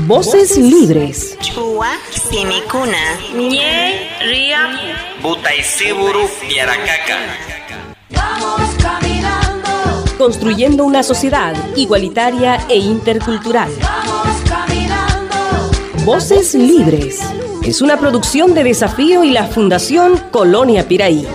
Voces libres. Chua Simicuna. Nye Ria Butaisiburu Yaracaka. Vamos caminando. Construyendo una sociedad igualitaria e intercultural. Vamos caminando. Voces libres. Es una producción de Desafío y la Fundación Colonia Piraí.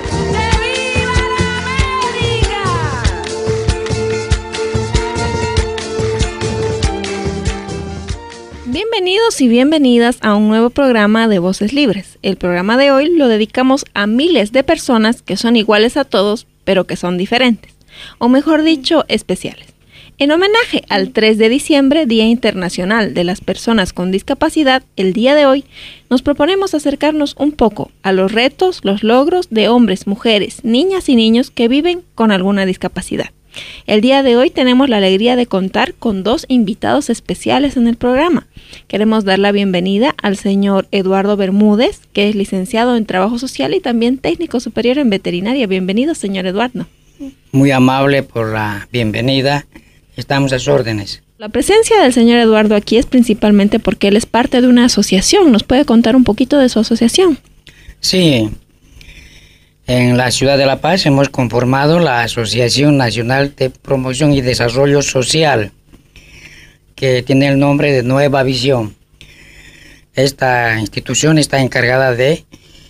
Bienvenidos y bienvenidas a un nuevo programa de Voces Libres. El programa de hoy lo dedicamos a miles de personas que son iguales a todos, pero que son diferentes, o mejor dicho, especiales. En homenaje al 3 de diciembre, Día Internacional de las Personas con Discapacidad, el día de hoy nos proponemos acercarnos un poco a los retos, los logros de hombres, mujeres, niñas y niños que viven con alguna discapacidad. El día de hoy tenemos la alegría de contar con dos invitados especiales en el programa. Queremos dar la bienvenida al señor Eduardo Bermúdez, que es licenciado en Trabajo Social y también técnico superior en veterinaria. Bienvenido, señor Eduardo. Muy amable por la bienvenida. Estamos a sus órdenes. La presencia del señor Eduardo aquí es principalmente porque él es parte de una asociación. ¿Nos puede contar un poquito de su asociación? Sí. En la ciudad de La Paz hemos conformado la Asociación Nacional de Promoción y Desarrollo Social, que tiene el nombre de Nueva Visión. Esta institución está encargada de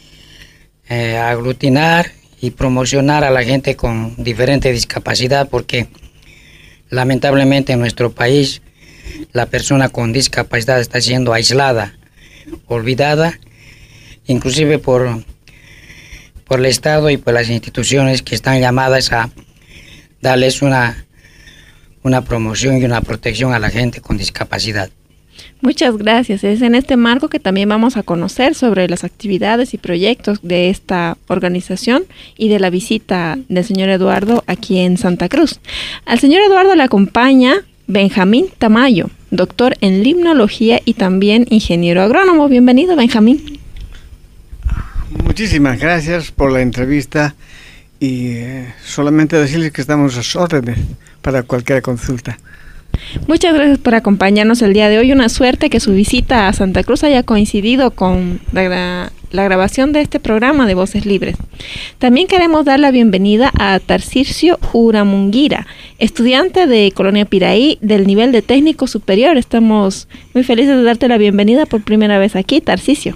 aglutinar y promocionar a la gente con diferente discapacidad, porque lamentablemente en nuestro país la persona con discapacidad está siendo aislada, olvidada, inclusive por el Estado y por las instituciones que están llamadas a darles una promoción y una protección a la gente con discapacidad. Muchas gracias. Es en este marco que también vamos a conocer sobre las actividades y proyectos de esta organización y de la visita del señor Eduardo aquí en Santa Cruz. Al señor Eduardo le acompaña Benjamín Tamayo, doctor en limnología y también ingeniero agrónomo. Bienvenido, Benjamín. Muchísimas gracias por la entrevista y solamente decirles que estamos a sus órdenes para cualquier consulta. Muchas gracias por acompañarnos el día de hoy. Una suerte que su visita a Santa Cruz haya coincidido con la grabación de este programa de Voces Libres. También queremos dar la bienvenida a Tarcisio Uramunguira, estudiante de Colonia Piraí del nivel de técnico superior. Estamos muy felices de darte la bienvenida por primera vez aquí, Tarcisio.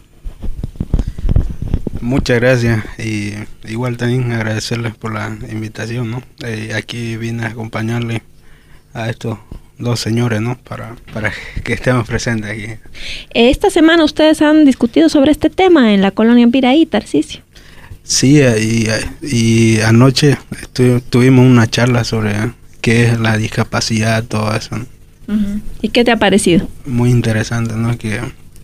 Muchas gracias y igual también agradecerles por la invitación, ¿no? Aquí vine a acompañarle a estos dos señores, ¿no? Para que estemos presentes aquí. Esta semana ustedes han discutido sobre este tema en la Colonia Piraí, Tarcisio. Sí, y anoche tuvimos una charla sobre qué es la discapacidad, todo eso, ¿no? Uh-huh. ¿Y qué te ha parecido? Muy interesante, ¿no? Que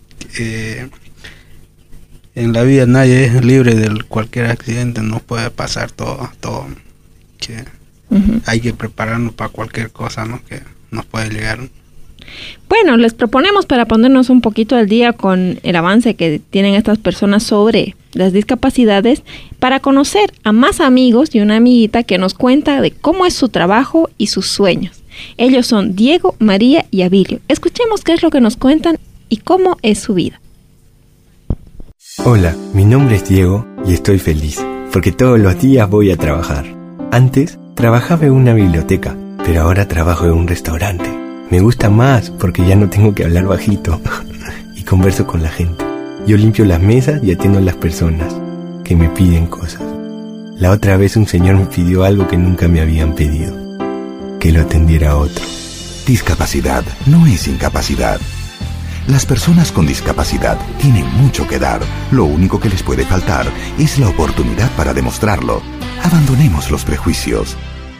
en la vida nadie es libre de cualquier accidente, no puede pasar todo que uh-huh. Hay que prepararnos para cualquier cosa, ¿no? Que nos puede llegar. Bueno, les proponemos para ponernos un poquito al día con el avance que tienen estas personas sobre las discapacidades, para conocer a más amigos y una amiguita que nos cuenta de cómo es su trabajo y sus sueños. Ellos son Diego, María y Abilio. Escuchemos qué es lo que nos cuentan y cómo es su vida. Hola, mi nombre es Diego y estoy feliz, porque todos los días voy a trabajar. Antes trabajaba en una biblioteca, pero ahora trabajo en un restaurante. Me gusta más porque ya no tengo que hablar bajito y converso con la gente. Yo limpio las mesas y atiendo a las personas que me piden cosas. La otra vez un señor me pidió algo que nunca me habían pedido, que lo atendiera a otro. Discapacidad no es incapacidad. Las personas con discapacidad tienen mucho que dar. Lo único que les puede faltar es la oportunidad para demostrarlo. Abandonemos los prejuicios.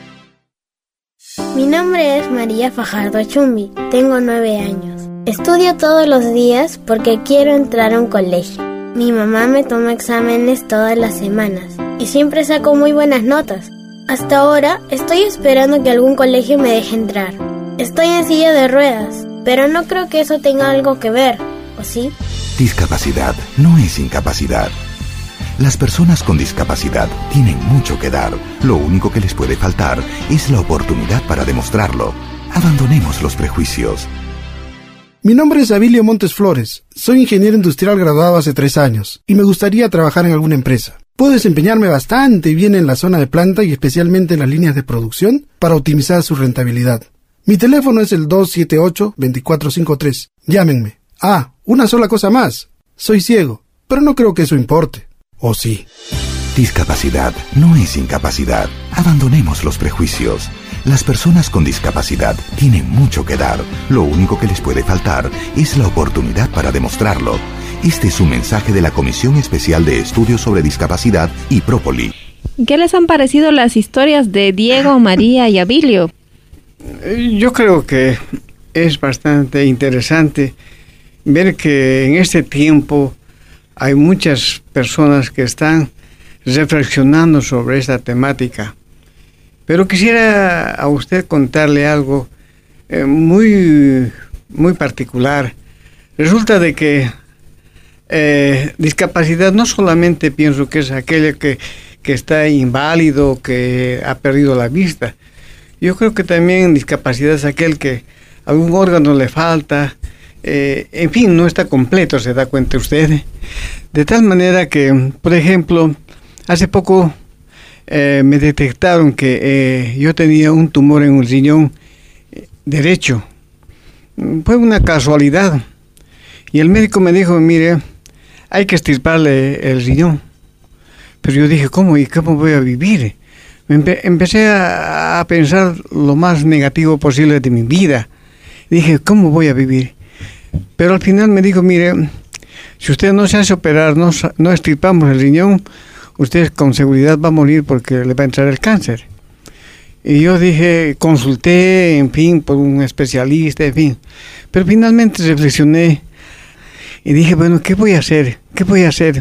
Mi nombre es María Fajardo Chumbi. Tengo 9 años. Estudio todos los días porque quiero entrar a un colegio. Mi mamá me toma exámenes todas las semanas y siempre saco muy buenas notas. Hasta ahora estoy esperando que algún colegio me deje entrar. Estoy en silla de ruedas, pero no creo que eso tenga algo que ver, ¿o sí? Discapacidad no es incapacidad. Las personas con discapacidad tienen mucho que dar. Lo único que les puede faltar es la oportunidad para demostrarlo. Abandonemos los prejuicios. Mi nombre es Abilio Montes Flores. Soy ingeniero industrial graduado hace 3 años y me gustaría trabajar en alguna empresa. Puedo desempeñarme bastante bien en la zona de planta y especialmente en las líneas de producción para optimizar su rentabilidad. Mi teléfono es el 278-2453. Llámenme. Ah, una sola cosa más. Soy ciego, pero no creo que eso importe. ¿O sí? Discapacidad no es incapacidad. Abandonemos los prejuicios. Las personas con discapacidad tienen mucho que dar. Lo único que les puede faltar es la oportunidad para demostrarlo. Este es un mensaje de la Comisión Especial de Estudios sobre Discapacidad y Própoli. ¿Qué les han parecido las historias de Diego, María y Abilio? Yo creo que es bastante interesante ver que en este tiempo hay muchas personas que están reflexionando sobre esta temática. Pero quisiera a usted contarle algo muy particular. Resulta de que discapacidad no solamente pienso que es aquel que está inválido, que ha perdido la vista. Yo creo que también discapacidad es aquel que algún órgano le falta, en fin, no está completo, se da cuenta usted. De tal manera que, por ejemplo, hace poco me detectaron que yo tenía un tumor en un riñón derecho. Fue una casualidad. Y el médico me dijo, mire, hay que extirparle el riñón. Pero yo dije, ¿cómo? ¿Y cómo voy a vivir? Empecé a pensar lo más negativo posible de mi vida. Dije, ¿cómo voy a vivir? Pero al final me dijo, mire, si usted no se hace operar, no extirpamos el riñón, usted con seguridad va a morir porque le va a entrar el cáncer. Y yo dije, consulté, en fin, por un especialista, en fin. Pero finalmente reflexioné y dije, bueno, ¿qué voy a hacer? ¿Qué voy a hacer?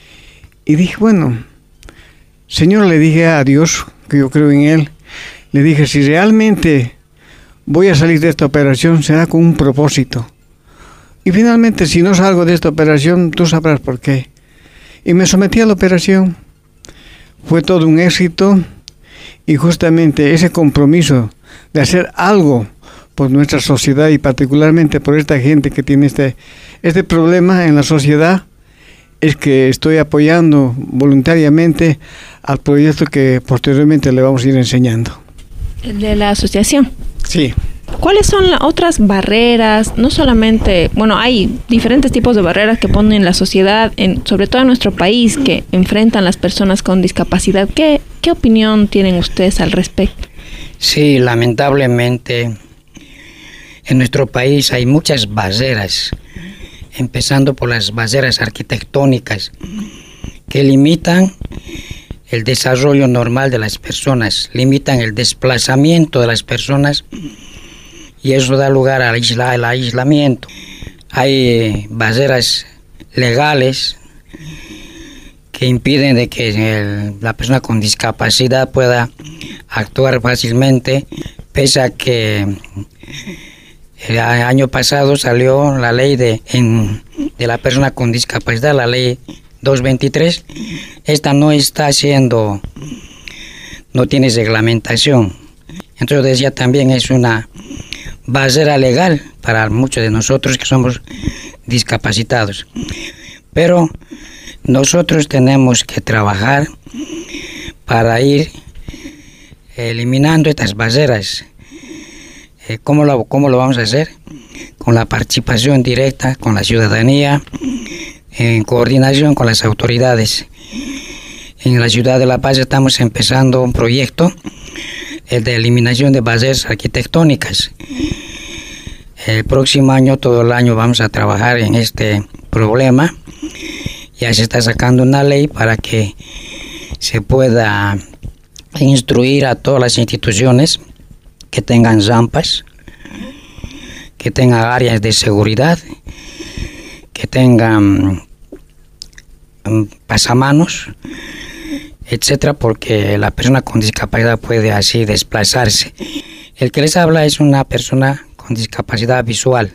Y dije, bueno, Señor, le dije a Dios, que yo creo en Él, le dije, si realmente voy a salir de esta operación, será con un propósito. Y finalmente, si no salgo de esta operación, tú sabrás por qué. Y me sometí a la operación. Fue todo un éxito y justamente ese compromiso de hacer algo por nuestra sociedad y particularmente por esta gente que tiene este problema en la sociedad es que estoy apoyando voluntariamente al proyecto que posteriormente le vamos a ir enseñando. ¿El de la asociación? Sí. ¿Cuáles son las otras barreras? No solamente, bueno, hay diferentes tipos de barreras que ponen la sociedad, sobre todo en nuestro país, que enfrentan las personas con discapacidad. ¿Qué opinión tienen ustedes al respecto? Sí, lamentablemente en nuestro país hay muchas barreras, empezando por las barreras arquitectónicas que limitan el desarrollo normal de las personas, limitan el desplazamiento de las personas y eso da lugar al aislamiento. Hay barreras legales que impiden de que la persona con discapacidad pueda actuar fácilmente, pese a que el año pasado salió la ley de la persona con discapacidad, la ley 223. Esta no tiene reglamentación. Entonces decía también es una barrera legal para muchos de nosotros que somos discapacitados. Pero nosotros tenemos que trabajar para ir eliminando estas barreras. ¿Cómo lo vamos a hacer? Con la participación directa, con la ciudadanía, en coordinación con las autoridades. En la ciudad de La Paz estamos empezando un proyecto de eliminación de barreras arquitectónicas. El próximo año, todo el año, vamos a trabajar en este problema. Ya se está sacando una ley para que se pueda instruir a todas las instituciones que tengan rampas, que tengan áreas de seguridad, que tengan pasamanos, etcétera, porque la persona con discapacidad puede así desplazarse. El que les habla es una persona con discapacidad visual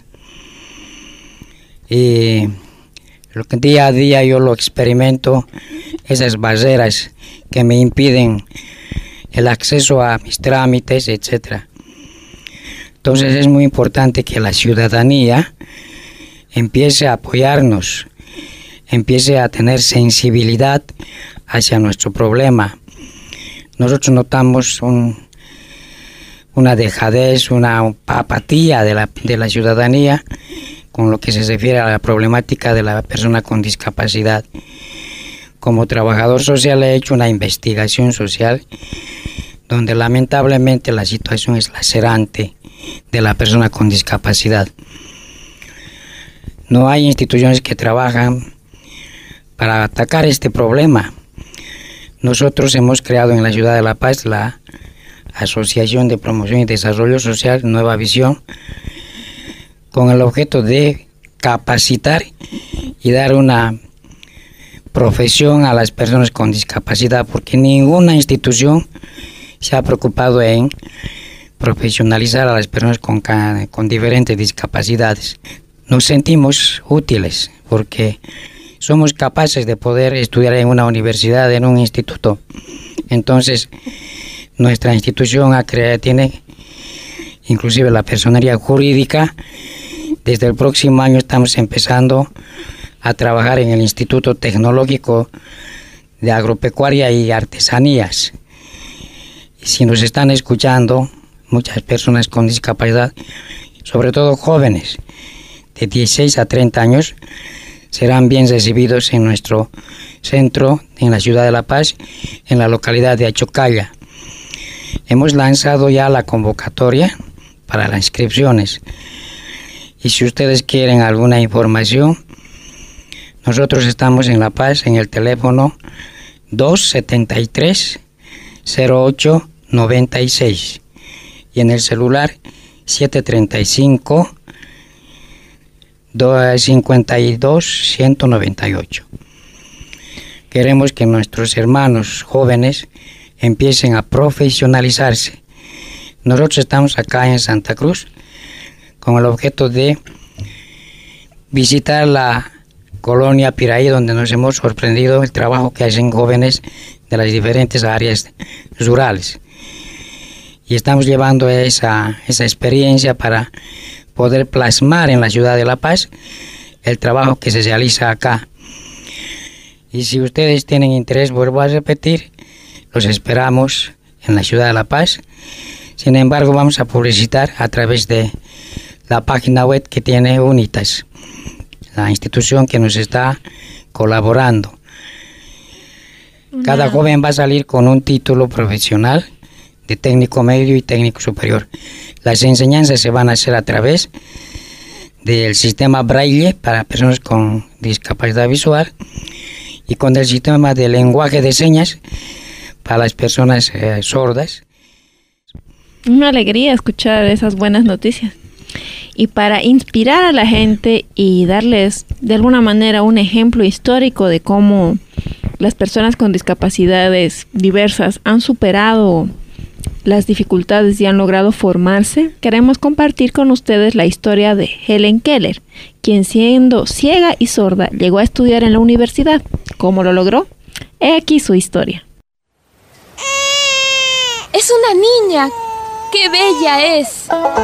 y lo que día a día yo lo experimento, esas barreras que me impiden el acceso a mis trámites, etcétera. Entonces es muy importante que la ciudadanía empiece a apoyarnos, empiece a tener sensibilidad hacia nuestro problema. Nosotros notamos una dejadez, una apatía de la ciudadanía con lo que se refiere a la problemática de la persona con discapacidad. Como trabajador social he hecho una investigación social donde lamentablemente la situación es lacerante de la persona con discapacidad. No hay instituciones que trabajan para atacar este problema. Nosotros hemos creado en la Ciudad de La Paz la Asociación de Promoción y Desarrollo Social Nueva Visión, con el objeto de capacitar y dar una profesión a las personas con discapacidad, porque ninguna institución se ha preocupado en profesionalizar a las personas con diferentes discapacidades. Nos sentimos útiles porque somos capaces de poder estudiar en una universidad, en un instituto. Entonces, nuestra institución tiene inclusive la personería jurídica. Desde el próximo año estamos empezando a trabajar en el Instituto Tecnológico de Agropecuaria y Artesanías. Si nos están escuchando, muchas personas con discapacidad, sobre todo jóvenes de 16 a 30 años, serán bien recibidos en nuestro centro, en la ciudad de La Paz, en la localidad de Achocalla. Hemos lanzado ya la convocatoria para las inscripciones. Y si ustedes quieren alguna información, nosotros estamos en La Paz en el teléfono 273-0896 y en el celular 735-52-198. Queremos que nuestros hermanos jóvenes empiecen a profesionalizarse. Nosotros estamos acá en Santa Cruz con el objeto de visitar la colonia Piraí, donde nos hemos sorprendido el trabajo que hacen jóvenes de las diferentes áreas rurales. Y estamos llevando esa experiencia para poder plasmar en la ciudad de La Paz el trabajo que se realiza acá. Y si ustedes tienen interés, vuelvo a repetir, los esperamos en la ciudad de La Paz. Sin embargo, vamos a publicitar a través de la página web que tiene Unitas, la institución que nos está colaborando. Cada joven va a salir con un título profesional de técnico medio y técnico superior. Las enseñanzas se van a hacer a través del sistema Braille para personas con discapacidad visual y con el sistema de lenguaje de señas para las personas sordas. Una alegría escuchar esas buenas noticias. Y para inspirar a la gente y darles de alguna manera un ejemplo histórico de cómo las personas con discapacidades diversas han superado las dificultades y han logrado formarse, queremos compartir con ustedes la historia de Helen Keller, quien siendo ciega y sorda llegó a estudiar en la universidad. ¿Cómo lo logró? He aquí su historia. ¡Es una niña! ¡Qué bella es!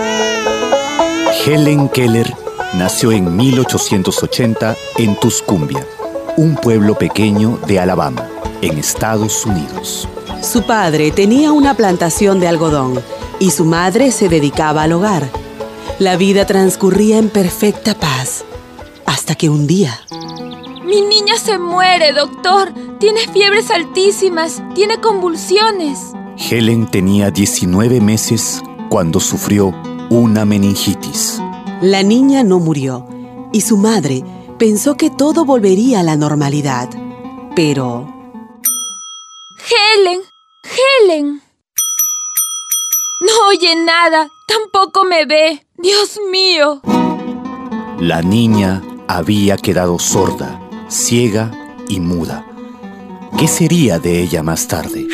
Helen Keller nació en 1880 en Tuscumbia, un pueblo pequeño de Alabama, en Estados Unidos. Su padre tenía una plantación de algodón y su madre se dedicaba al hogar. La vida transcurría en perfecta paz, hasta que un día... ¡Mi niña se muere, doctor! Tiene fiebres altísimas, tiene convulsiones. Helen tenía 19 meses cuando sufrió una meningitis. La niña no murió y su madre pensó que todo volvería a la normalidad. Pero... ¡Helen! ¡Helen! No oye nada, tampoco me ve. ¡Dios mío! La niña había quedado sorda, ciega y muda. ¿Qué sería de ella más tarde?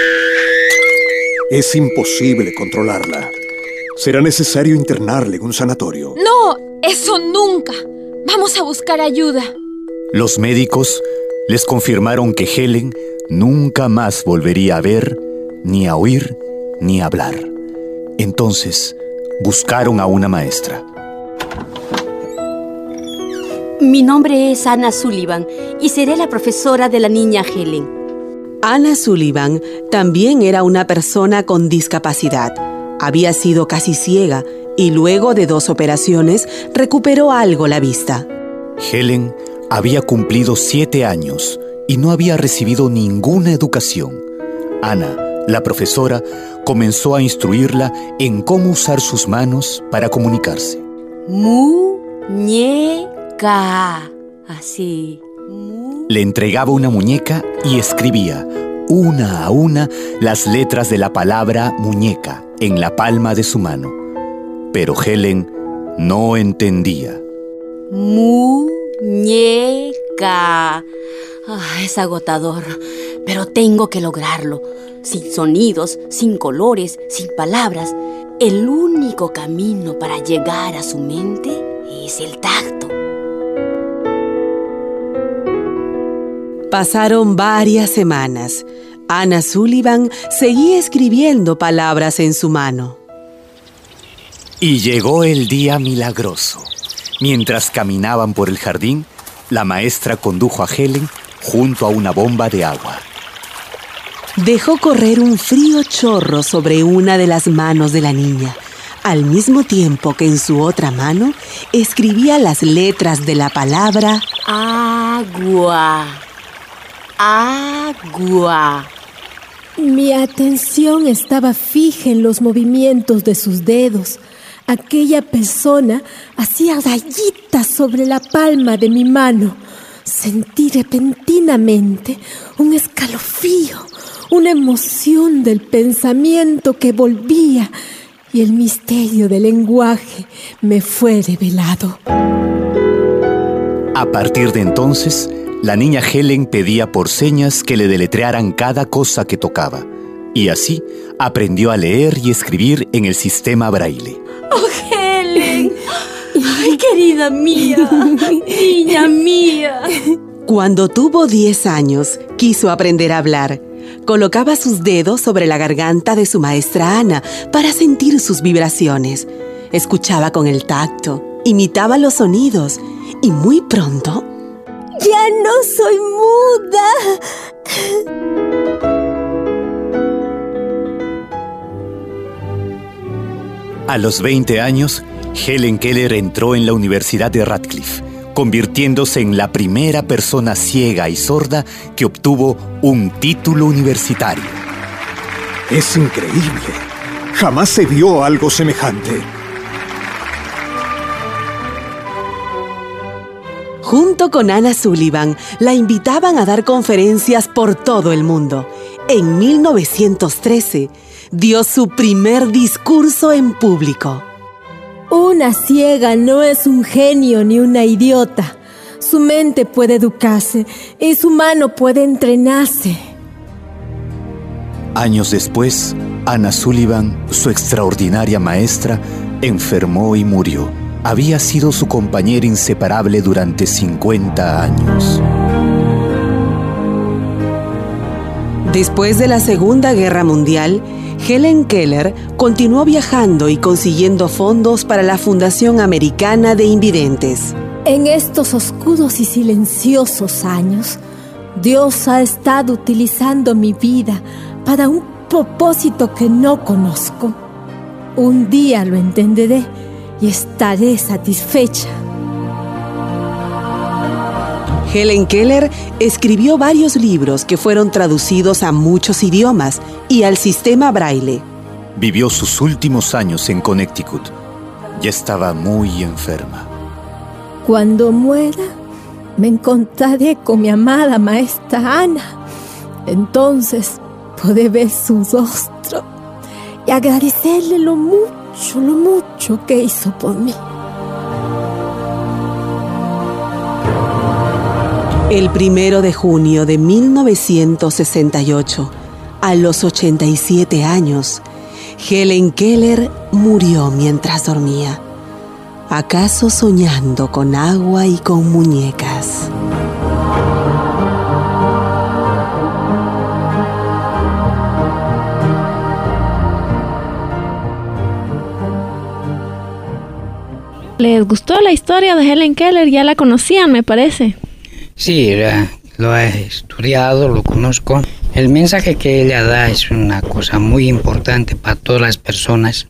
Es imposible controlarla. Será necesario internarla en un sanatorio. ¡No! ¡Eso nunca! Vamos a buscar ayuda. Los médicos les confirmaron que Helen nunca más volvería a ver, ni a oír, ni a hablar. Entonces, buscaron a una maestra. Mi nombre es Anna Sullivan y seré la profesora de la niña Helen. Anna Sullivan también era una persona con discapacidad. Había sido casi ciega y luego de 2 operaciones recuperó algo la vista. Helen había cumplido 7 años y no había recibido ninguna educación. Ana, la profesora, comenzó a instruirla en cómo usar sus manos para comunicarse. Muñeca. Así. Le entregaba una muñeca y escribía, una a una, las letras de la palabra muñeca en la palma de su mano. Pero Helen no entendía. Muñeca. Es agotador, pero tengo que lograrlo. Sin sonidos, sin colores, sin palabras. El único camino para llegar a su mente es el tacto. Pasaron varias semanas. Anna Sullivan seguía escribiendo palabras en su mano. Y llegó el día milagroso. Mientras caminaban por el jardín, la maestra condujo a Helen junto a una bomba de agua. Dejó correr un frío chorro sobre una de las manos de la niña, al mismo tiempo que en su otra mano escribía las letras de la palabra agua. Agua. Mi atención estaba fija en los movimientos de sus dedos. Aquella persona hacía rayitas sobre la palma de mi mano. Sentí repentinamente un escalofrío, una emoción del pensamiento que volvía, y el misterio del lenguaje me fue revelado. A partir de entonces, la niña Helen pedía por señas que le deletrearan cada cosa que tocaba, y así aprendió a leer y escribir en el sistema Braille. ¡Oh, Helen! ¡Ay, querida mía! ¡Niña mía! Cuando tuvo 10 años, quiso aprender a hablar. Colocaba sus dedos sobre la garganta de su maestra Ana para sentir sus vibraciones. Escuchaba con el tacto, imitaba los sonidos y muy pronto... ¡Ya no soy muda! A los 20 años, Helen Keller entró en la Universidad de Radcliffe, convirtiéndose en la primera persona ciega y sorda que obtuvo un título universitario. Es increíble. Jamás se vio algo semejante. Junto con Anna Sullivan, la invitaban a dar conferencias por todo el mundo. En 1913, dio su primer discurso en público. Una ciega no es un genio ni una idiota. Su mente puede educarse y su mano puede entrenarse. Años después, Anna Sullivan, su extraordinaria maestra, enfermó y murió. Había sido su compañera inseparable durante 50 años. Después de la Segunda Guerra Mundial, Helen Keller continuó viajando y consiguiendo fondos para la Fundación Americana de Invidentes. En estos oscuros y silenciosos años, Dios ha estado utilizando mi vida para un propósito que no conozco. Un día lo entenderé y estaré satisfecha. Helen Keller escribió varios libros que fueron traducidos a muchos idiomas y al sistema Braille. Vivió sus últimos años en Connecticut. Ya estaba muy enferma. Cuando muera, me encontraré con mi amada maestra Ana. Entonces podré ver su rostro y agradecerle lo mucho que hizo por mí. El 1 de junio de 1968, a los 87 años, Helen Keller murió mientras dormía, acaso soñando con agua y con muñecas. la historia de Helen Keller, ya la conocían, me parece. Sí, lo he estudiado, lo conozco. El mensaje que ella da es una cosa muy importante para todas las personas.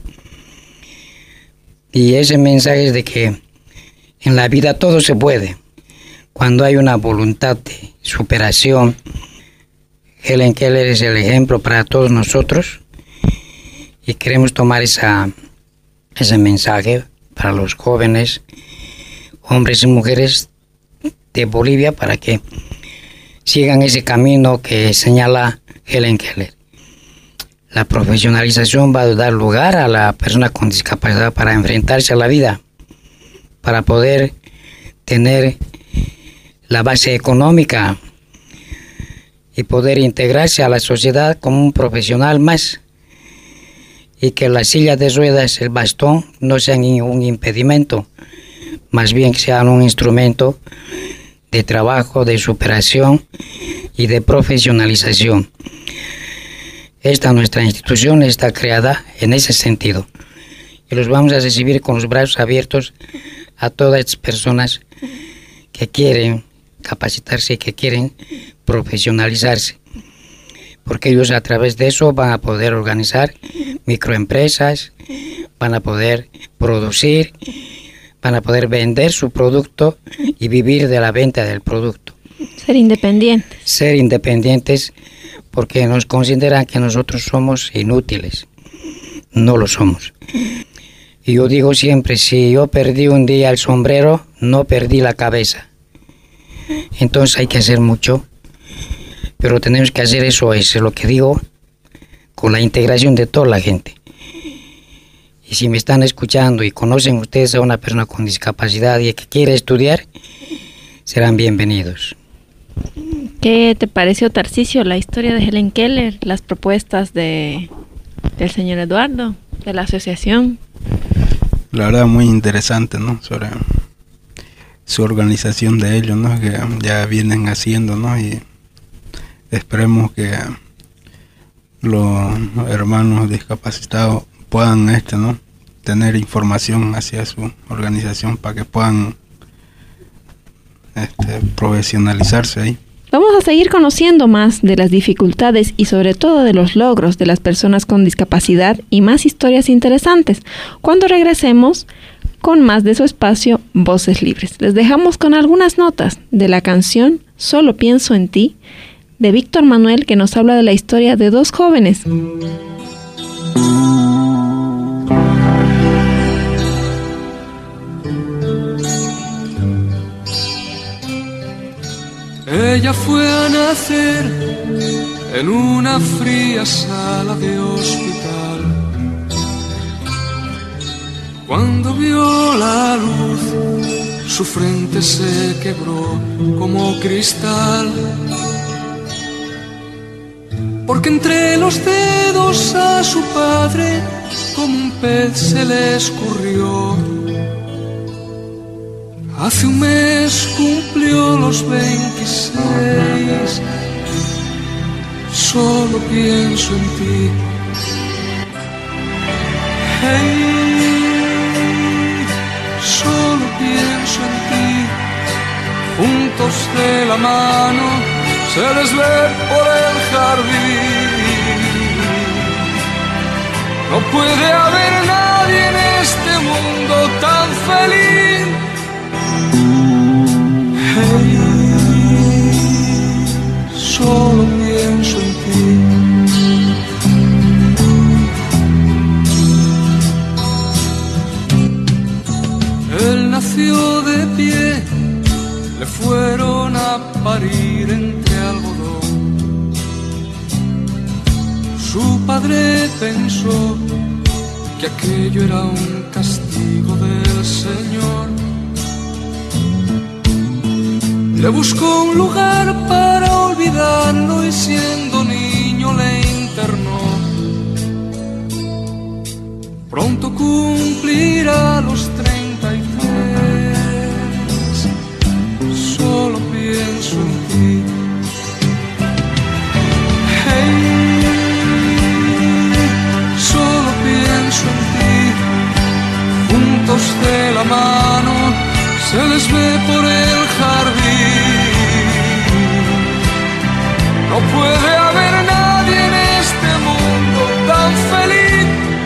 Y ese mensaje es de que en la vida todo se puede. Cuando hay una voluntad de superación, Helen Keller es el ejemplo para todos nosotros. Y queremos tomar ese mensaje para los jóvenes, hombres y mujeres de Bolivia, para que sigan ese camino que señala Helen Keller. La profesionalización va a dar lugar a la persona con discapacidad para enfrentarse a la vida, para poder tener la base económica y poder integrarse a la sociedad como un profesional más, y que la silla de ruedas, el bastón, no sean un impedimento, más bien sean un instrumento de trabajo, de superación y de profesionalización. Nuestra institución está creada en ese sentido, y los vamos a recibir con los brazos abiertos a todas estas personas que quieren capacitarse y que quieren profesionalizarse, porque ellos a través de eso van a poder organizar microempresas, van a poder producir, van a poder vender su producto y vivir de la venta del producto. Ser independientes. Ser independientes, porque nos consideran que nosotros somos inútiles. No lo somos. Y yo digo siempre, si yo perdí un día el sombrero, no perdí la cabeza. Entonces hay que hacer mucho, pero tenemos que hacer eso es lo que digo, con la integración de toda la gente. Y si me están escuchando y conocen ustedes a una persona con discapacidad y que quiere estudiar, serán bienvenidos. ¿Qué te pareció, Tarcisio, la historia de Helen Keller, las propuestas del señor Eduardo, de la asociación? La verdad muy interesante, ¿no? Sobre su organización de ellos, ¿no? Que ya vienen haciendo, ¿no? Y esperemos que los hermanos discapacitados puedan ¿no? tener información hacia su organización para que puedan profesionalizarse ahí. Vamos a seguir conociendo más de las dificultades y sobre todo de los logros de las personas con discapacidad y más historias interesantes cuando regresemos con más de su espacio Voces Libres. Les dejamos con algunas notas de la canción Solo pienso en ti, de Víctor Manuel, que nos habla de la historia de dos jóvenes. Ella fue a nacer en una fría sala de hospital. Cuando vio la luz, su frente se quebró como cristal. Porque entre los dedos a su padre como un pez se le escurrió. Hace un mes cumplió los 26. Solo pienso en ti. Hey, solo pienso en ti. Juntos de la mano se les ve por el jardín. No puede haber nadie en este mundo tan feliz. Hey, solo pienso en ti. Él nació de pie, le fueron a parir entre algodón. Su padre pensó que aquello era un castigo del Señor. Le buscó un lugar para olvidarlo y siendo niño le internó. Pronto cumplirá los 33. Solo pienso en ti. Hey, solo pienso en ti. Juntos de la mano se les ve por el jardín. No puede haber nadie en este mundo tan feliz.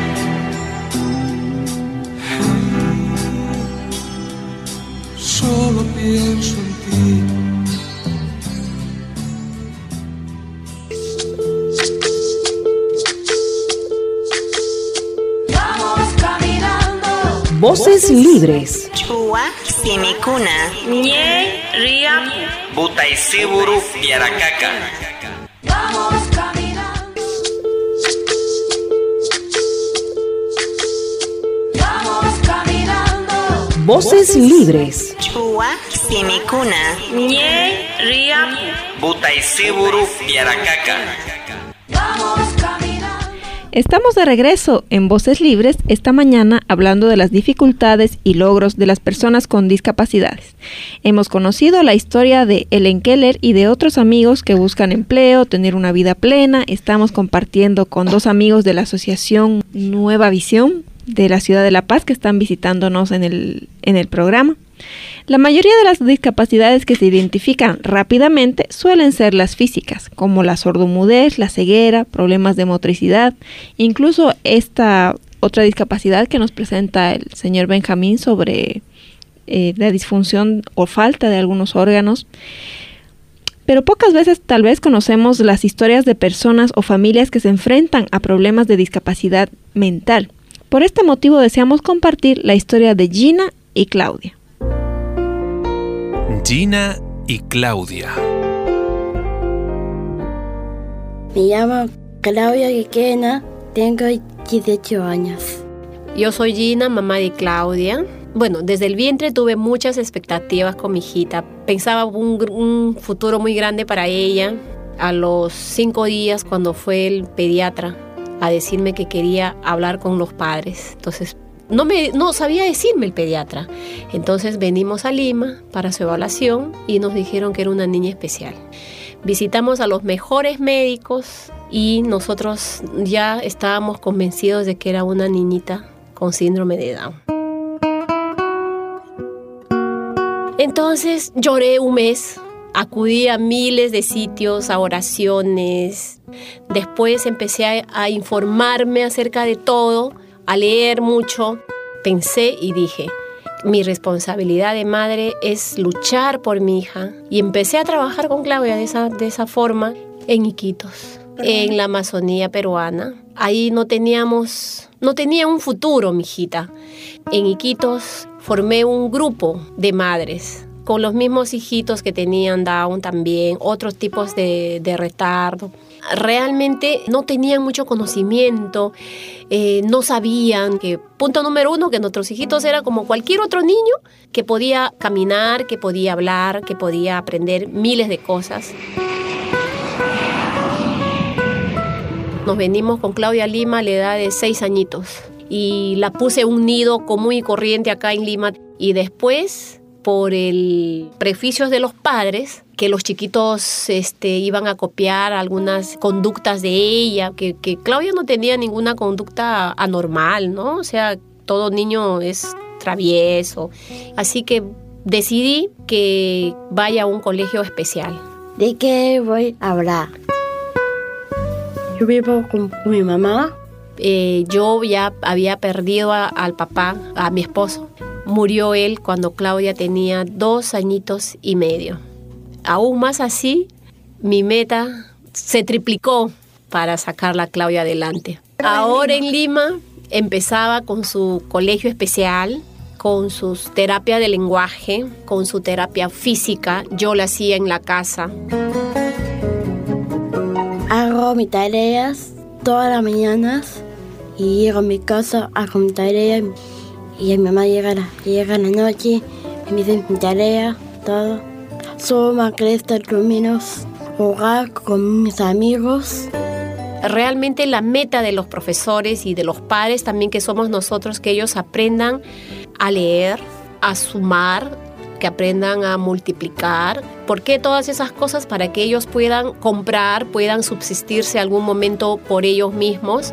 Solo pienso en ti. Voces libres. Chua Simicuna. Ñe Ria Butaisiburu Yaracaca. Vamos caminando. Vamos caminando. Voces libres. Chua Simicuna. Ñe Ria Butaisiburu Yaracaca. Vamos caminando. Estamos de regreso en Voces Libres esta mañana hablando de las dificultades y logros de las personas con discapacidades. Hemos conocido la historia de Ellen Keller y de otros amigos que buscan empleo, tener una vida plena. Estamos compartiendo con dos amigos de la asociación Nueva Visión de la ciudad de La Paz que están visitándonos en el programa. La mayoría de las discapacidades que se identifican rápidamente suelen ser las físicas, como la sordomudez, la ceguera, problemas de motricidad, incluso esta otra discapacidad que nos presenta el señor Benjamín sobre la disfunción o falta de algunos órganos. Pero pocas veces tal vez conocemos las historias de personas o familias que se enfrentan a problemas de discapacidad mental. Por este motivo deseamos compartir la historia de Gina y Claudia. Gina y Claudia. Me llamo Claudia Guiquena, tengo 18 años. Yo soy Gina, mamá de Claudia. Bueno, desde el vientre tuve muchas expectativas con mi hijita. Pensaba un futuro muy grande para ella. A los 5 días, cuando fue el pediatra a decirme que quería hablar con los padres, entonces no sabía decirme el pediatra. Entonces venimos a Lima para su evaluación y nos dijeron que era una niña especial. Visitamos a los mejores médicos y nosotros ya estábamos convencidos de que era una niñita con síndrome de Down. Entonces lloré un mes, acudí a miles de sitios, a oraciones. Después empecé a informarme acerca de todo, a leer mucho. Pensé y dije, mi responsabilidad de madre es luchar por mi hija. Y empecé a trabajar con Claudia de esa forma en Iquitos, en la Amazonía peruana. Ahí no tenía un futuro, mi hijita. En Iquitos formé un grupo de madres con los mismos hijitos que tenían Down también, otros tipos de retardo. Realmente no tenían mucho conocimiento, no sabían que, punto número 1, que nuestros hijitos eran como cualquier otro niño que podía caminar, que podía hablar, que podía aprender miles de cosas. Nos venimos con Claudia a Lima a la edad de 6 añitos y la puse en un nido común y corriente acá en Lima y después, por el prejuicio de los padres, que los chiquitos iban a copiar algunas conductas de ella, que Claudia no tenía ninguna conducta anormal, ¿no? O sea, todo niño es travieso. Así que decidí que vaya a un colegio especial. ¿De qué voy a hablar? Yo vivo con mi mamá. Yo ya había perdido al papá, a mi esposo. Murió él cuando Claudia tenía 2 añitos y medio. Aún más así, mi meta se triplicó para sacar a Claudia adelante. Ahora en Lima empezaba con su colegio especial, con sus terapias de lenguaje, con su terapia física. Yo la hacía en la casa. Hago mis tareas todas las mañanas y llego a mi casa, hago mi tarea y mi mamá llega a la noche y me dice mi tarea, todo. Suma, cresta, luminos, jugar con mis amigos. Realmente la meta de los profesores y de los padres también que somos nosotros, que ellos aprendan a leer, a sumar, que aprendan a multiplicar. ¿Por qué todas esas cosas? Para que ellos puedan comprar, puedan subsistirse algún momento por ellos mismos.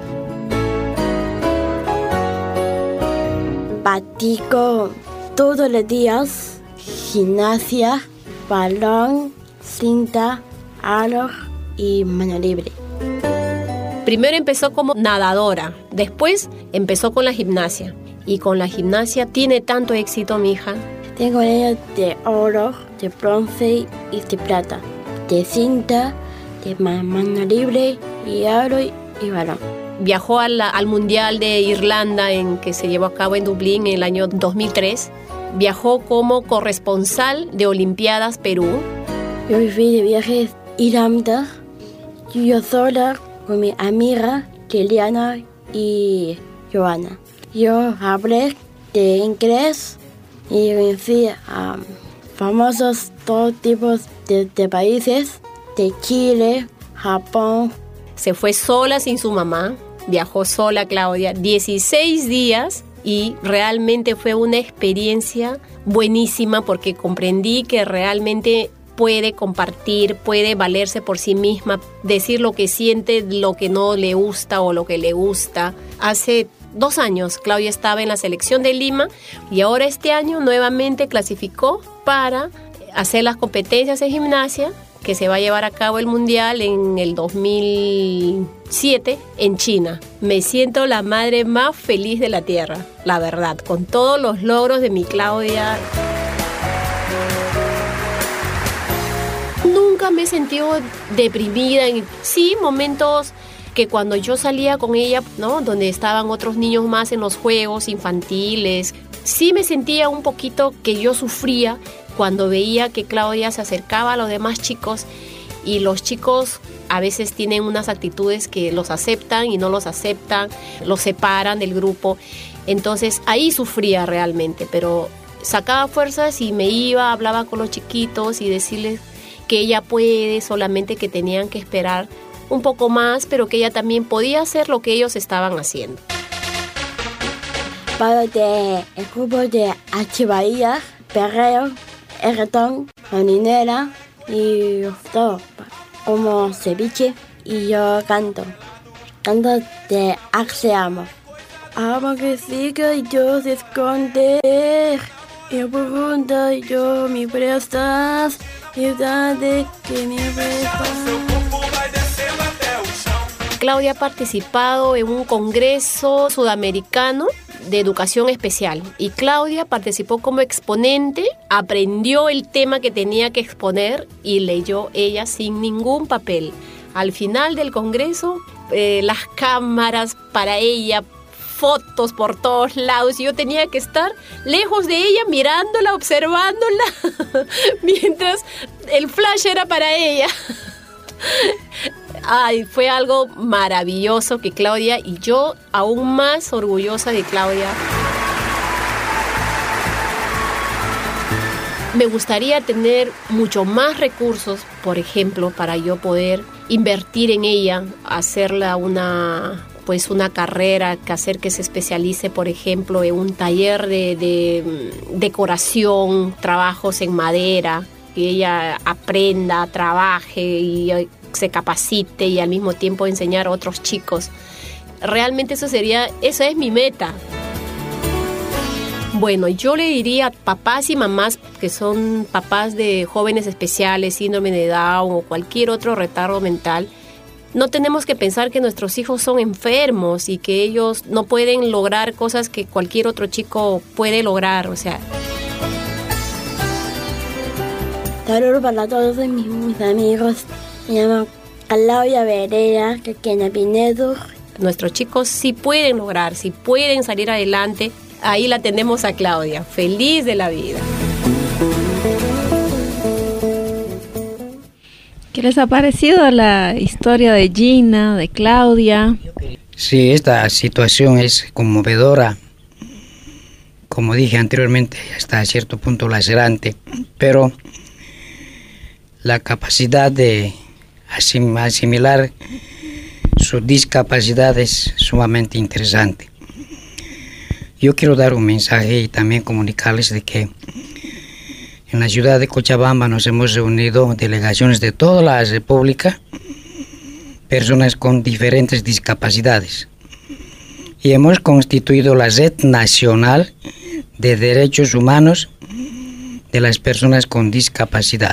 Practico todos los días gimnasia, balón, cinta, aro y mano libre. Primero empezó como nadadora, después empezó con la gimnasia. Y con la gimnasia tiene tanto éxito, mi hija. Tengo medallas de oro, de bronce y de plata, de cinta, de mano libre y aro y balón. Viajó al Mundial de Irlanda que se llevó a cabo en Dublín en el año 2003. Viajó como corresponsal de Olimpiadas Perú. Yo viví de viajes a Irlanda, yo sola con mi amiga Liliana y Joana. Yo hablé de inglés y conocí a famosos todos tipos de países, de Chile, Japón. Se fue sola sin su mamá, viajó sola Claudia 16 días y realmente fue una experiencia buenísima porque comprendí que realmente puede compartir, puede valerse por sí misma, decir lo que siente, lo que no le gusta o lo que le gusta. Hace 2 años Claudia estaba en la selección de Lima y ahora este año nuevamente clasificó para hacer las competencias en gimnasia que se va a llevar a cabo el Mundial en el 2007 en China. Me siento la madre más feliz de la tierra, la verdad, con todos los logros de mi Claudia. Nunca me he sentido deprimida. Sí, momentos que cuando yo salía con ella, ¿no?, donde estaban otros niños más en los juegos infantiles, sí me sentía un poquito que yo sufría cuando veía que Claudia se acercaba a los demás chicos y los chicos a veces tienen unas actitudes que los aceptan y no los aceptan, los separan del grupo. Entonces ahí sufría realmente, pero sacaba fuerzas y me iba, hablaba con los chiquitos y decirles que ella puede, solamente que tenían que esperar un poco más, pero que ella también podía hacer lo que ellos estaban haciendo. Para el grupo de Achibahía, perreo, reggaetón, marinera y todo, como ceviche. Y yo canto de Axel Amo. Amo que siga y yo se esconde. Yo pregunto, yo me prestas, y de que me prestas. Claudia ha participado en un congreso sudamericano de educación especial y Claudia participó como exponente, aprendió el tema que tenía que exponer y leyó ella sin ningún papel. Al final del congreso, las cámaras para ella, fotos por todos lados y yo tenía que estar lejos de ella mirándola, observándola, mientras el flash era para ella. Ay, fue algo maravilloso que Claudia, y yo aún más orgullosa de Claudia. Me gustaría tener mucho más recursos, por ejemplo, para yo poder invertir en ella, hacerla una carrera, hacer que se especialice, por ejemplo, en un taller de decoración, trabajos en madera, que ella aprenda, trabaje y se capacite y al mismo tiempo enseñar a otros chicos. Realmente esa es mi meta. Bueno, yo le diría a papás y mamás que son papás de jóvenes especiales, síndrome de Down o cualquier otro retardo mental, no tenemos que pensar que nuestros hijos son enfermos y que ellos no pueden lograr cosas que cualquier otro chico puede lograr, o sea. Saludos para todos mis amigos. Se llama Claudia Vereda, Quequena Pinedo. Nuestros chicos sí pueden lograr, sí pueden salir adelante. Ahí la tenemos a Claudia, feliz de la vida. ¿Qué les ha parecido la historia de Gina, de Claudia? Sí, esta situación es conmovedora. Como dije anteriormente, hasta cierto punto lacerante, pero la capacidad de asimilar su discapacidad es sumamente interesante. Yo quiero dar un mensaje y también comunicarles de que en la ciudad de Cochabamba nos hemos reunido delegaciones de toda la República, personas con diferentes discapacidades, y hemos constituido la Red Nacional de Derechos Humanos de las personas con discapacidad.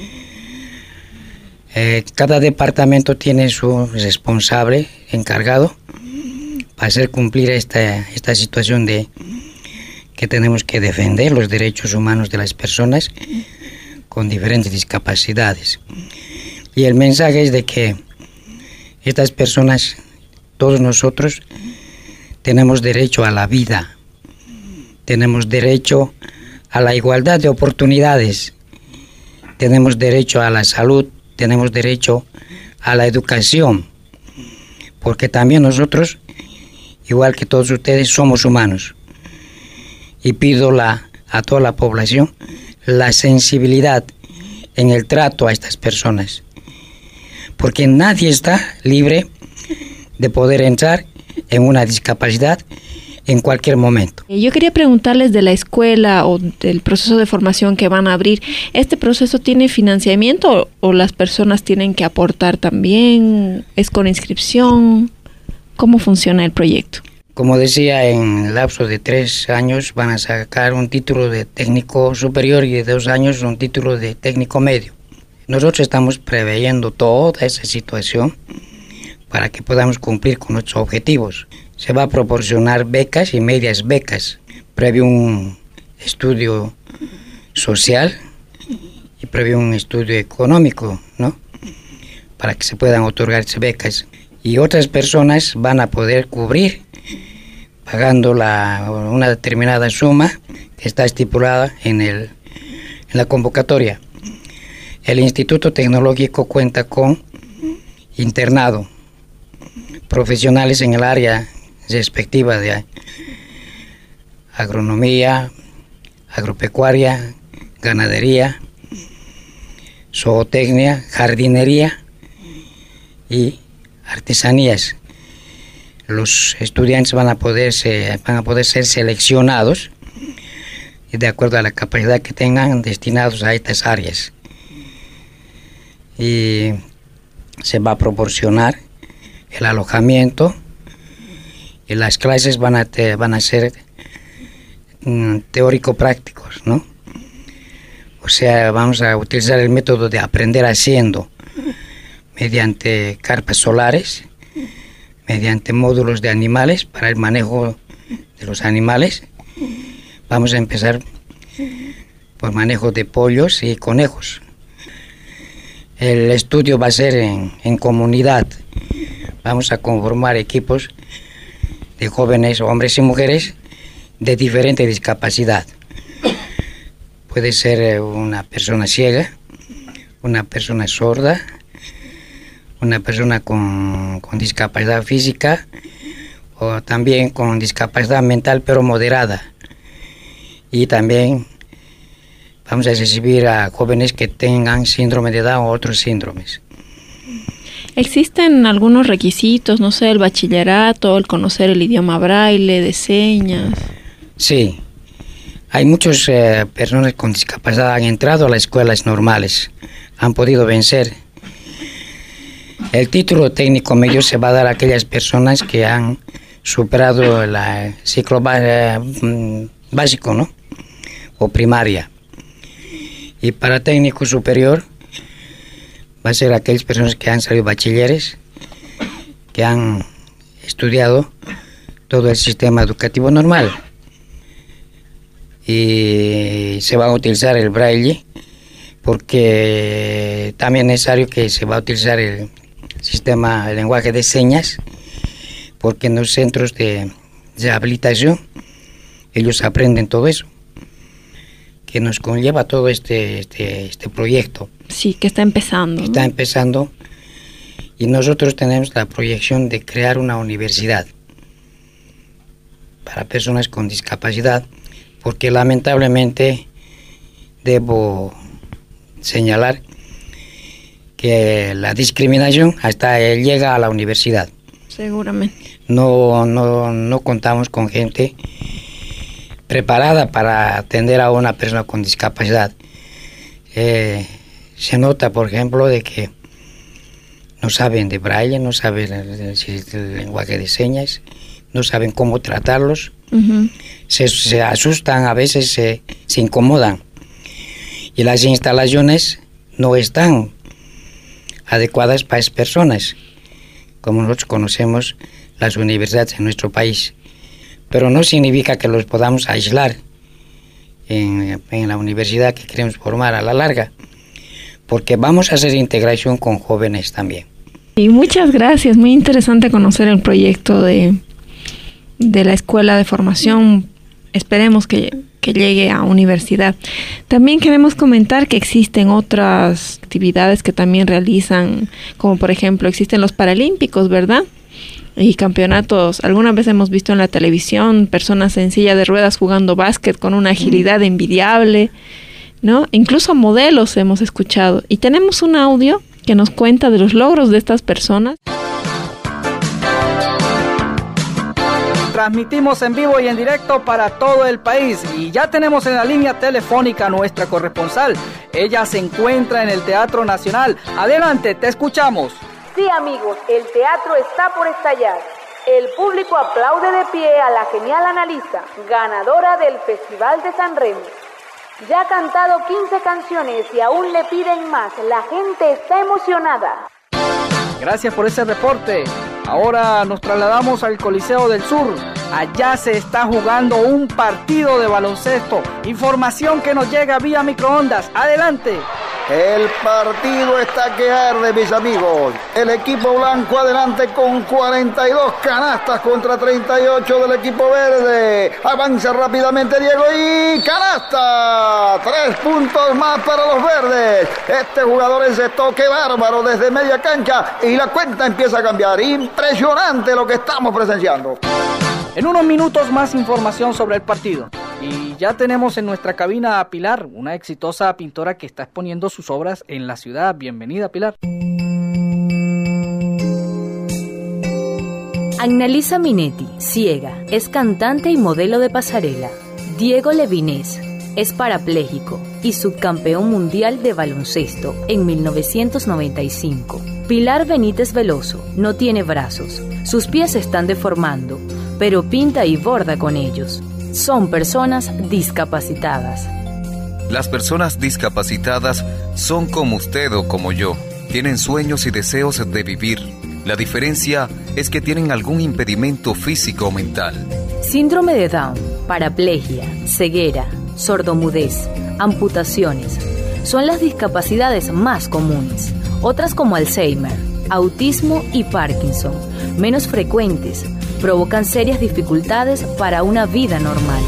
Cada departamento tiene su responsable encargado para hacer cumplir esta situación de que tenemos que defender los derechos humanos de las personas con diferentes discapacidades. Y el mensaje es de que estas personas, todos nosotros, tenemos derecho a la vida, tenemos derecho a la igualdad de oportunidades, tenemos derecho a la salud, tenemos derecho a la educación, porque también nosotros, igual que todos ustedes, somos humanos. Y pido a toda la población la sensibilidad en el trato a estas personas, porque nadie está libre de poder entrar en una discapacidad en cualquier momento. Yo quería preguntarles de la escuela o del proceso de formación que van a abrir. ¿Este proceso tiene financiamiento o las personas tienen que aportar también? ¿Es con inscripción? ¿Cómo funciona el proyecto? Como decía, en el lapso de 3 años van a sacar un título de técnico superior y de 2 años un título de técnico medio. Nosotros estamos preveyendo toda esa situación para que podamos cumplir con nuestros objetivos. Se va a proporcionar becas y medias becas, previo un estudio social y previo un estudio económico, ¿no? Para que se puedan otorgarse becas. Y otras personas van a poder cubrir pagando una determinada suma que está estipulada en la convocatoria. El Instituto Tecnológico cuenta con internado, profesionales en el área respectiva de agronomía, agropecuaria, ganadería, zootecnia, jardinería y artesanías. Los estudiantes van a poder ser seleccionados y de acuerdo a la capacidad que tengan destinados a estas áreas. Y se va a proporcionar el alojamiento y las clases van a ser teórico-prácticos, ¿no? O sea, vamos a utilizar el método de aprender haciendo mediante carpas solares, mediante módulos de animales para el manejo de los animales. Vamos a empezar por manejo de pollos y conejos. El estudio va a ser en comunidad. Vamos a conformar equipos de jóvenes, hombres y mujeres de diferente discapacidad. Puede ser una persona ciega, una persona sorda, una persona con discapacidad física o también con discapacidad mental pero moderada. Y también vamos a recibir a jóvenes que tengan síndrome de Down o otros síndromes. ¿Existen algunos requisitos, no sé, el bachillerato, el conocer el idioma braille, de señas? Sí, hay muchas personas con discapacidad han entrado a las escuelas normales, han podido vencer. El título técnico medio se va a dar a aquellas personas que han superado el ciclo básico, ¿no? O primaria. Y para técnico superior va a ser aquellas personas que han salido bachilleres, que han estudiado todo el sistema educativo normal. Y se va a utilizar el braille porque también es necesario que se va a utilizar el sistema, el lenguaje de señas, porque en los centros de rehabilitación ellos aprenden todo eso, que nos conlleva todo este proyecto. Sí, que está empezando. Está empezando y nosotros tenemos la proyección de crear una universidad para personas con discapacidad, porque lamentablemente debo señalar que la discriminación hasta llega a la universidad. Seguramente. No contamos con gente preparada para atender a una persona con discapacidad. Se nota, por ejemplo, de que no saben de braille, no saben el lenguaje de señas, no saben cómo tratarlos. Uh-huh. Se asustan, a veces se incomodan y las instalaciones no están adecuadas para esas personas, como nosotros conocemos las universidades en nuestro país. Pero no significa que los podamos aislar en la universidad que queremos formar a la larga, porque vamos a hacer integración con jóvenes también. Y muchas gracias, muy interesante conocer el proyecto de la Escuela de Formación. Esperemos que llegue a universidad. También queremos comentar que existen otras actividades que también realizan, como por ejemplo existen los Paralímpicos, ¿verdad? Y campeonatos. Alguna vez hemos visto en la televisión personas en silla de ruedas jugando básquet con una agilidad envidiable, ¿no? Incluso modelos hemos escuchado. Y tenemos un audio que nos cuenta de los logros de estas personas. Transmitimos en vivo y en directo para todo el país y ya tenemos en la línea telefónica a nuestra corresponsal. Ella se encuentra en el Teatro Nacional. Adelante, te escuchamos. Sí, amigos, el teatro está por estallar. El público aplaude de pie a la genial analista, ganadora del Festival de San Remo. Ya ha cantado 15 canciones y aún le piden más. La gente está emocionada. Gracias por ese reporte. Ahora nos trasladamos al Coliseo del Sur. Allá se está jugando un partido de baloncesto. Información que nos llega vía microondas. Adelante. El partido está que arde, mis amigos. El equipo blanco adelante con 42 canastas contra 38 del equipo verde. Avanza rápidamente Diego y canasta. 3 puntos más para los verdes. Este jugador es de toque bárbaro desde media cancha y la cuenta empieza a cambiar. Impresionante lo que estamos presenciando. En unos minutos más información sobre el partido. Y ya tenemos en nuestra cabina a Pilar, una exitosa pintora que está exponiendo sus obras en la ciudad. Bienvenida, Pilar. Annalisa Minetti, ciega, es cantante y modelo de pasarela. Diego Levinés es parapléjico y subcampeón mundial de baloncesto en 1995. Pilar Benítez Veloso no tiene brazos, sus pies se están deformando, pero pinta y borda con ellos. Son personas discapacitadas. Las personas discapacitadas son como usted o como yo. Tienen sueños y deseos de vivir. La diferencia es que tienen algún impedimento físico o mental. Síndrome de Down, paraplegia, ceguera, sordomudez, amputaciones son las discapacidades más comunes. Otras como Alzheimer, autismo y Parkinson, menos frecuentes, provocan serias dificultades para una vida normal.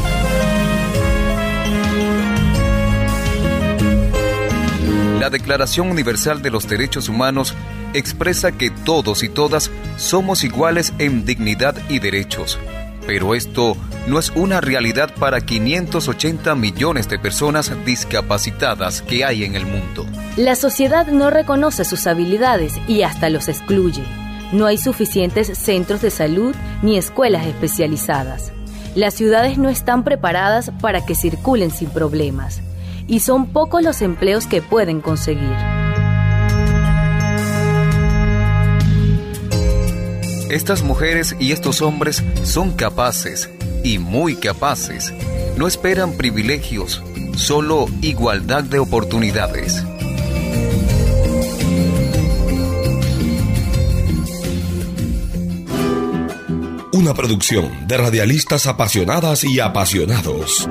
La Declaración Universal de los Derechos Humanos expresa que todos y todas somos iguales en dignidad y derechos. Pero esto no es una realidad para 580 millones de personas discapacitadas que hay en el mundo. La sociedad no reconoce sus habilidades y hasta los excluye. No hay suficientes centros de salud ni escuelas especializadas. Las ciudades no están preparadas para que circulen sin problemas. Y son pocos los empleos que pueden conseguir. Estas mujeres y estos hombres son capaces, y muy capaces. No esperan privilegios, solo igualdad de oportunidades. Una producción de radialistas apasionadas y apasionados.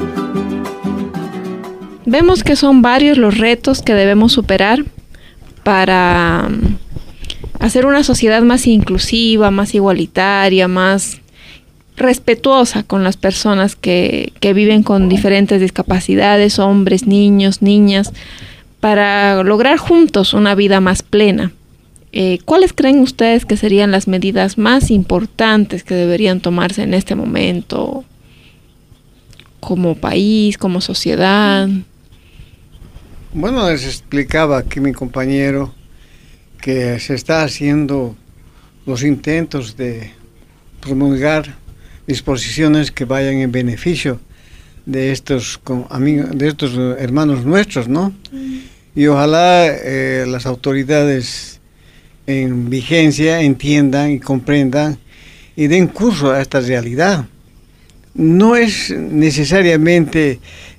Vemos que son varios los retos que debemos superar para hacer una sociedad más inclusiva, más igualitaria, más respetuosa con las personas que viven con diferentes discapacidades, hombres, niños, niñas, para lograr juntos una vida más plena. ¿Cuáles creen ustedes que serían las medidas más importantes que deberían tomarse en este momento como país, como sociedad? Bueno, les explicaba aquí mi compañero que se está haciendo los intentos de promulgar disposiciones que vayan en beneficio de estos amigos, de estos hermanos nuestros, ¿no? Y ojalá las autoridades en vigencia entiendan y comprendan y den curso a esta realidad. No es necesariamente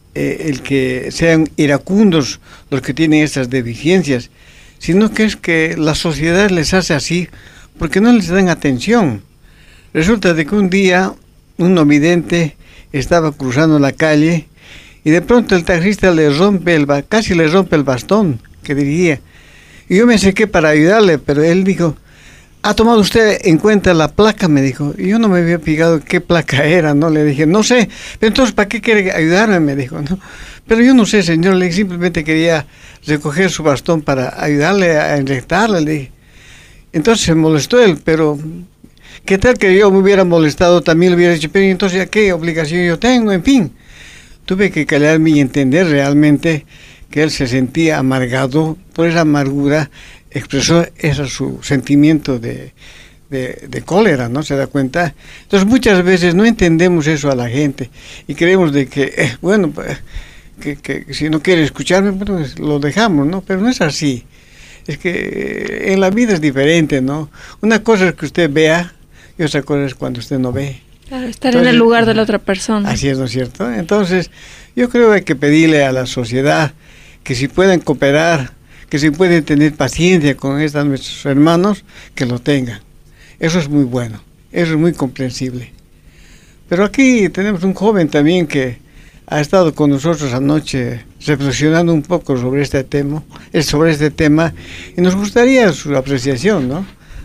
el que sean iracundos los que tienen estas deficiencias, sino que es que la sociedad les hace así porque no les dan atención. Resulta de que un día un no vidente estaba cruzando la calle y de pronto el taxista casi le rompe el bastón que dirigía. Y yo me acerqué para ayudarle, pero él dijo: ¿ha tomado usted en cuenta la placa? Me dijo. Y yo no me había fijado qué placa era, ¿no? Le dije: no sé. Pero entonces, ¿para qué quiere ayudarme? Me dijo, ¿no? Pero yo no sé, señor. Le dije, simplemente quería recoger su bastón para ayudarle a inyectarle, le dije. Entonces se molestó él, pero ¿qué tal que yo me hubiera molestado? También le hubiera dicho, pero entonces, ¿a qué obligación yo tengo? En fin, tuve que callarme y entender realmente que él se sentía amargado. Por esa amargura expresó ese su sentimiento de cólera, ¿no? ¿Se da cuenta? Entonces muchas veces no entendemos eso a la gente y creemos de que, bueno, que si no quiere escucharme, pues lo dejamos, ¿no? Pero no es así. Es que en la vida es diferente, ¿no? Una cosa es que usted vea y otra cosa es cuando usted no ve. Claro, estar en el lugar de la otra persona. Así es, ¿no es cierto? Entonces, yo creo que hay que pedirle a la sociedad que si pueden cooperar, que si pueden tener paciencia con nuestros hermanos, que lo tengan. Eso es muy bueno, eso es muy comprensible. Pero aquí tenemos un joven también que ha estado con nosotros anoche reflexionando un poco sobre este tema, y nos gustaría su apreciación, ¿no?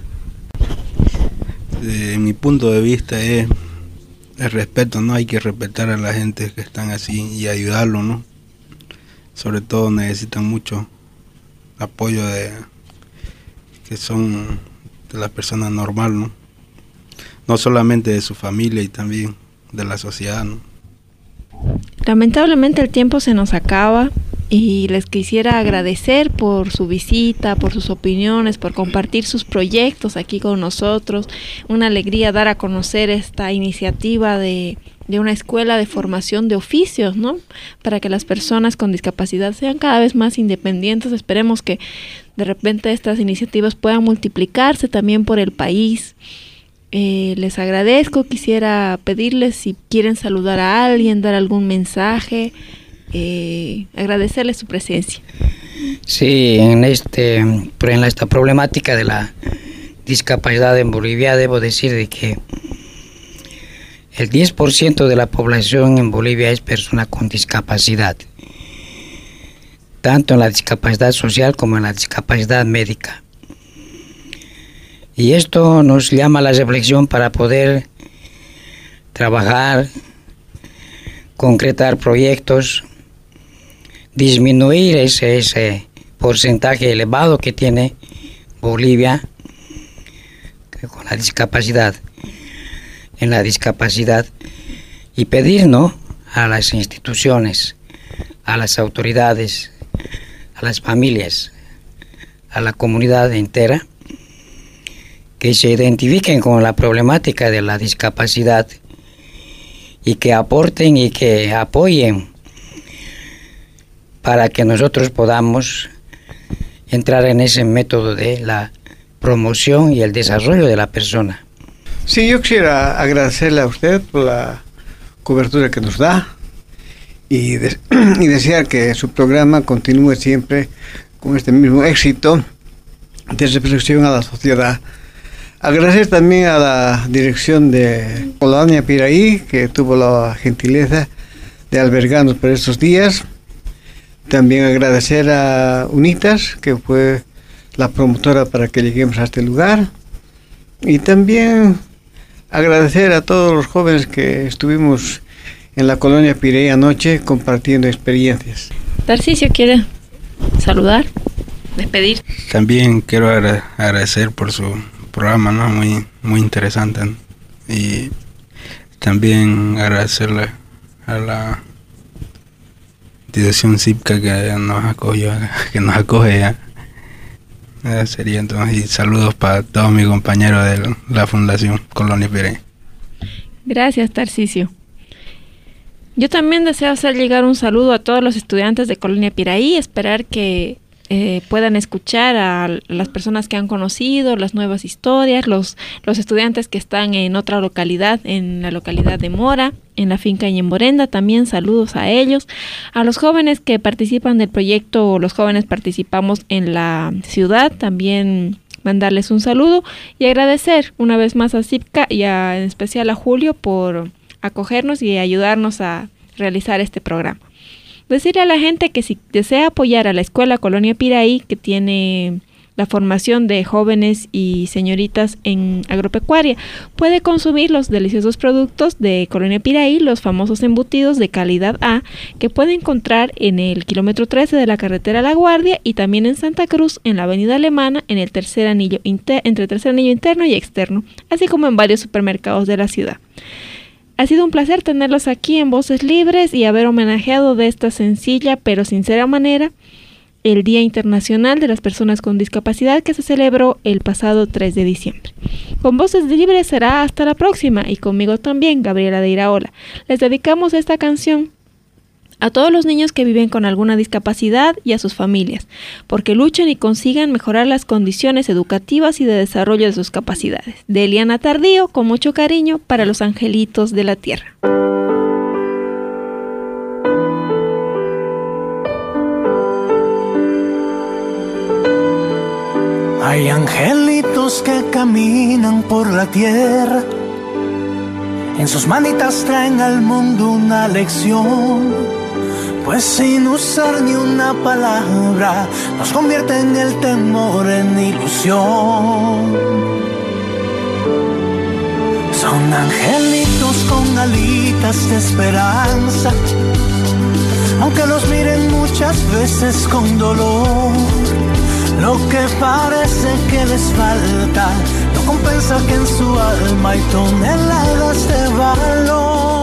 De mi punto de vista es el respeto, ¿no? Hay que respetar a la gente que están así y ayudarlo, ¿no? Sobre todo necesitan mucho apoyo que son de la persona normal, ¿no? No solamente de su familia y también de la sociedad, ¿no? Lamentablemente el tiempo se nos acaba y les quisiera agradecer por su visita, por sus opiniones, por compartir sus proyectos aquí con nosotros. Una alegría dar a conocer esta iniciativa de una escuela de formación de oficios, ¿no? Para que las personas con discapacidad sean cada vez más independientes. Esperemos que de repente estas iniciativas puedan multiplicarse también por el país. Les agradezco, quisiera pedirles si quieren saludar a alguien, dar algún mensaje, agradecerles su presencia. Sí, en esta problemática de la discapacidad en Bolivia, debo decir de que el 10% de la población en Bolivia es persona con discapacidad, tanto en la discapacidad social como en la discapacidad médica. Y esto nos llama a la reflexión para poder trabajar, concretar proyectos, disminuir ese porcentaje elevado que tiene Bolivia con la discapacidad, en la discapacidad, y pedir, ¿no?, a las instituciones, a las autoridades, a las familias, a la comunidad entera, que se identifiquen con la problemática de la discapacidad y que aporten y que apoyen para que nosotros podamos entrar en ese método de la promoción y el desarrollo de la persona. Sí, yo quisiera agradecerle a usted por la cobertura que nos da y desear que su programa continúe siempre con este mismo éxito de reflexión a la sociedad. Agradecer también a la dirección de Colonia Piraí, que tuvo la gentileza de albergarnos por estos días. También agradecer a Unitas, que fue la promotora para que lleguemos a este lugar. Y también agradecer a todos los jóvenes que estuvimos en la Colonia Piraí anoche compartiendo experiencias. Tarcisio, ¿quiere saludar, despedir? También quiero agradecer por su programa, ¿no? Muy interesante, ¿no? Y también agradecerle a la dirección CIPCA que nos acoge ya. Sería entonces, y saludos para todos mis compañeros de la Fundación Colonia Piraí. Gracias, Tarcisio. Yo también deseo hacer llegar un saludo a todos los estudiantes de Colonia Piraí, esperar que puedan escuchar a las personas que han conocido, las nuevas historias, los estudiantes que están en otra localidad, en la localidad de Mora, en la finca Ñemborenda, también saludos a ellos, a los jóvenes que participan del proyecto, los jóvenes participamos en la ciudad, también mandarles un saludo y agradecer una vez más a CIPCA y en especial a Julio por acogernos y ayudarnos a realizar este programa. Decirle a la gente que si desea apoyar a la Escuela Colonia Piraí, que tiene la formación de jóvenes y señoritas en agropecuaria, puede consumir los deliciosos productos de Colonia Piraí, los famosos embutidos de calidad A, que puede encontrar en el kilómetro 13 de la carretera La Guardia y también en Santa Cruz, en la avenida Alemana, en el tercer anillo entre el tercer anillo interno y externo, así como en varios supermercados de la ciudad. Ha sido un placer tenerlos aquí en Voces Libres y haber homenajeado de esta sencilla pero sincera manera el Día Internacional de las Personas con Discapacidad que se celebró el pasado 3 de diciembre. Con Voces Libres será hasta la próxima y conmigo también, Gabriela de Iraola. Les dedicamos esta canción a todos los niños que viven con alguna discapacidad y a sus familias, porque luchen y consigan mejorar las condiciones educativas y de desarrollo de sus capacidades. De Eliana Tardío, con mucho cariño para los angelitos de la tierra. Hay angelitos que caminan por la tierra, en sus manitas traen al mundo una lección. Pues sin usar ni una palabra, nos convierten el temor en ilusión. Son angelitos con alitas de esperanza, aunque los miren muchas veces con dolor. Lo que parece que les falta, no compensa que en su alma hay toneladas de valor.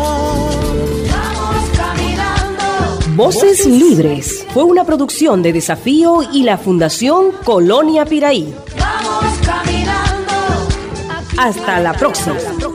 Voces Libres fue una producción de Desafío y la Fundación Colonia Piraí. Vamos caminando. Hasta la próxima.